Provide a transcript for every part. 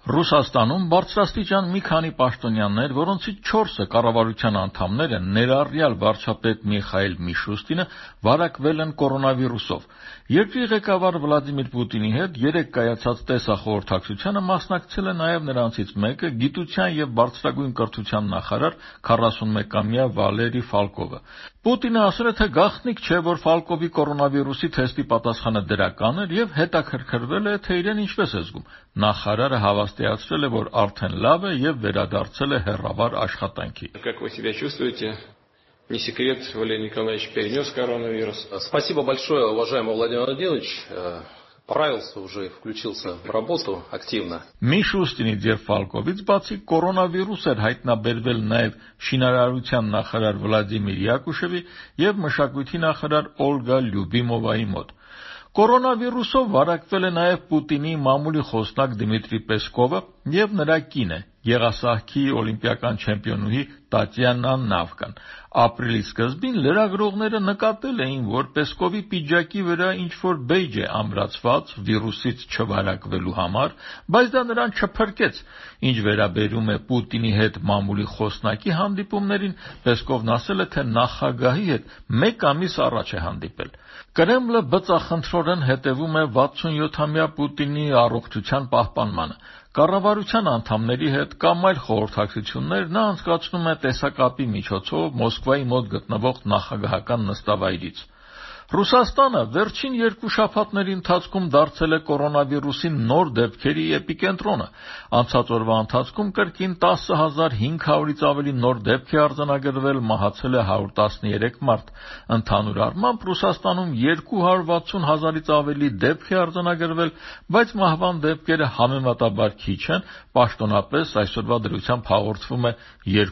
Ռուսաստանում բարձրաստիճան մի քանի պաշտոնյաներ, որոնցից 4-ը կառավարության անդամներ են, ներառյալ վարչապետ Միխայիլ Միշուստինը, վարակվել են կորոնավիրուսով։ Երկրի ղեկավար Վլադիմիր Պուտինի հետ երեկ կայացած տեսախորհրդակցությանը մասնակցել է նաև նրանցից մեկը, գիտության եւ բարձրագույն կրթության նախարար 41-ամյա Վալերի Ֆալկովը։ Պուտինը ասել է, թե գաղտնիք չէ, որ Ֆալկովի կորոնավիրուսի թեստի պատասխանը դրական էր եւ հետաքրքրվել է, թե իրեն ինչպես է զգում։ Նախարարը հավաստիացրել է, որ արդեն լավ է եւ վերադարձել է հեռավար աշխատանքի։ Как вы себя чувствуете? Не секрет, Валерий Николаевич перенес коронавирус. Спасибо большое, уважаемый Владимир Владимирович. Поправился уже, включился в работу активно. Միշուստինից եւ Ֆալկովից բացի կորոնավիրուս էր հայտնաբերվել նաեւ շինարարության նախարար Վլադիմիր Յակուշևի եւ մշակույթի նախարար Օլգա Լյուբիմովայի մոտ։ Կորոնավիրուսով վարակվել է նաև Պուտինի մամուլի խոսնակ Դմիտրի Պեսկովը եւ նրա կինը, եղասահքի օլիմպիական չեմպիոնուհի Տատյանա Նավկան։ Ապրիլի սկզբին լրագրողները նկատել էին, որ Պեսկովի պիջակի վրա ինչ-որ բեյջ է ամրացված վիրուսից չվարակվելու համար, բայց դա նրան չփրկեց։ Ինչ վերաբերում է Պուտինի հետ մամուլի խոսնակի հանդիպումներին, Պեսկովն ասել է, թե նախագահի հետ 1 ամիս առաջ է հանդիպել։ Կրեմլը բծախնդրորեն հետևում է 67-ամյա Պուտինի առողջության պահպանմանը։ Կառավարության անդամների հետ կամ այլ խորհրդակցություններ նա անցկացնում է տեսակապի միջոցով Մոսկվայի մոտ գտնվող նախագահական նստավայրից։ Ռուսաստանը վերջին 2 շաբաթների ընթացքում դարձել է կորոնավիրուսի նոր դեպքերի էպիկենտրոնը։ Անցած օրվա ընթացքում կրկին 10,500-ից ավելի նոր դեպք է արձանագրվել, մահացել է 113 մարդ։ Ընդհանուր առմամբ Ռուսաստանում 260,000-ից ավելի դեպք է արձանագրվել, բայց մահվան դեպքերը համեմատաբար քիչ են, պաշտոնապես այսօրվա դրությամբ հաղորդվում է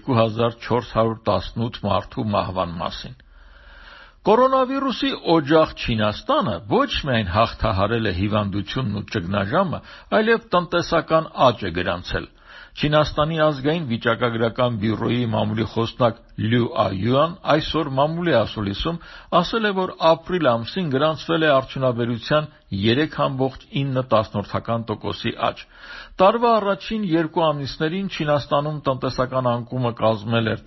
2418 մարդու մահվան մասին։ Կորոնավիրուսի օջախ Չինաստանը ոչ միայն հաղթահարել է հիվանդությունն ու ճգնաժամը, այլև տնտեսական աճ է գրանցել։ Չինաստանի ազգային վիճակագրական բյուրոյի մամուլի խոսնակ Լյու Այյուան այսօր մամուլի ասուլիսում ասել է, որ ապրիլ ամսին գրանցվել է արդյունաբերության 3,9% աճ։ Տարվա առաջին 2 ամիսներին Չինաստանում տնտեսական անկումը կազմել էր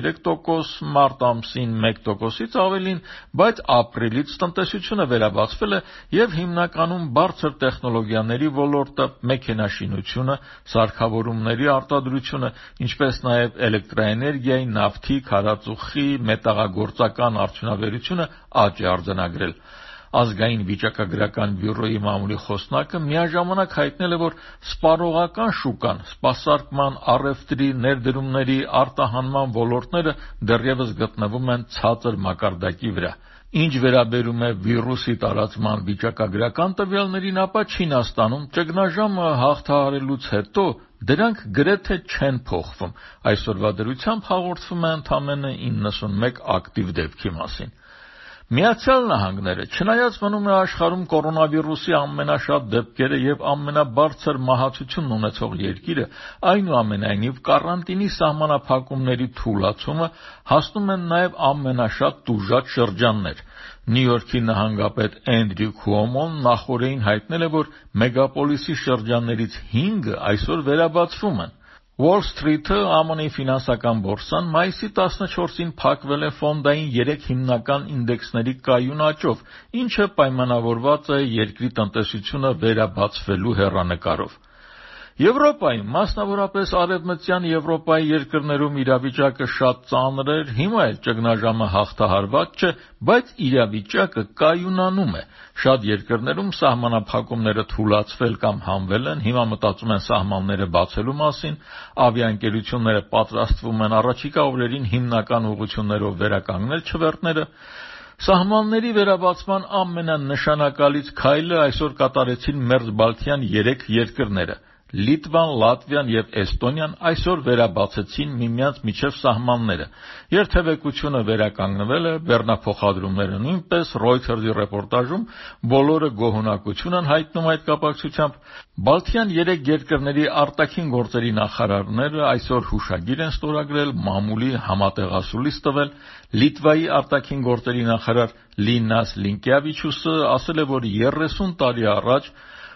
13%, մարտ ամսին 1%-ից ավելին, բայց ապրիլից տնտեսությունը վերաբացվել է եւ հիմնականում բարձր տեխնոլոգիաների ոլորտը, մեքենաշինությունը, սարքավորումների արտադրությունը, ինչպես նաեւ էլեկտրաէներգիայի, նավթի, քարածուխի, մետաղագործական արդյունաբերությունը աճ է արձանագրել։ Ազգային վիճակագրական բյուրոյի մամուլի խոսնակը միաժամանակ հայտնել է, որ սպառողական շուկան, սպասարկման, առևտրի, ներդրումների, արտահանման ոլորտները դեռևս գտնվում են ցածր մակարդակի վրա։ Ինչ վերաբերում է վիրուսի տարածման վիճակագրական տվյալներին, ապա Չինաստանում ճգնաժամը հաղթահարելուց հետո դրանք գրեթե չեն փոխվում։ Այսօրվա դրությամբ հաղորդվում է ընդամենը 91 ակտիվ դեպքի մասին։ Միացյալ Նահանգները, չնայած մնում է աշխարհում կորոնավիրուսի ամենաշատ դեպքերը եւ ամենաբարձր մահացությունն ունեցող երկիրը, այնուամենայնիվ կարանտինի սահմանափակումների թուլացումը հասնում են նաեւ ամենաշատ տուժած շրջաններ։ Նյու Յորքի նահանգապետ Էնդրյու Քուոմոն նախորդին հայտնել է, որ մեգապոլիսի շրջաններից 5-ը այսօր վերաբացվում են։ Wall Street-ը ԱՄՆ-ի ֆինանսական բորսան մայիսի 14-ին փակվել է ֆոնդային 3 հիմնական ինդեքսների կայուն աճով, ինչը պայմանավորված է երկրի տնտեսությունը վերաբացվելու հեռանկարով։ Եվրոպայում, մասնավորապես Արևմտյան Եվրոպայի երկրներում իրավիճակը շատ ծանր էր, հիմա էլ ճգնաժամը հաղթահարված չէ, բայց իրավիճակը կայունանում է։ Շատ երկրներում սահմանափակումները թուլացվել կամ հանվել են, հիմա մտածում են սահմանները բացելու մասին, ավիաընկերությունները պատրաստվում են առաջիկա օրերին հիմնական ուղղություններով վերականգնել չվերթները։ Սահմանների վերաբացման ամենանշանակալից քայլը այսօր կատարեցին մերձբալթյան 3 երկրները։ Լիտվան, Լատվիան եւ Էստոնիան այսօր վերաբացեցին միմյանց միջև սահմանները։ Երթևեկությունը վերականգնվել է, բեռնափոխադրումները նույնպես, Reuters-ի ռեպորտաժում բոլորը գոհունակություն են հայտնում այդ կապակցությամբ։ Բալթյան 3 երկրների արտաքին գործերի նախարարները այսօր հուշագիր են ստորագրել, մամուլի համատեղասուլիս տվել։ Լիտվայի արտաքին գործերի նախարար Լինաս Լինկեավիչուսը ասել է, որ 30 տարի առաջ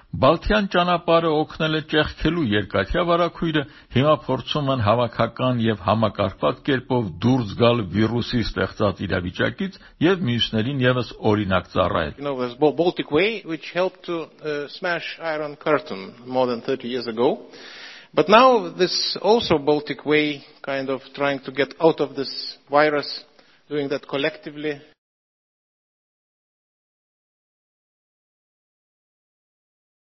Բալթյան ճանապարհը օգնել է ճեղքելու երկաթյա վարակույրը, հիմա փորձում են հավաքական եւ համակարգված կերպով դուրս գալ վիրուսի ստեղծած իրավիճակից եւ մյուսներին եւս օրինակ ծառայել։ There's Baltic Way, which helped to smash Iron Curtain more than 30 years ago. But now this also Baltic Way kind of trying to get out of this virus, doing that collectively.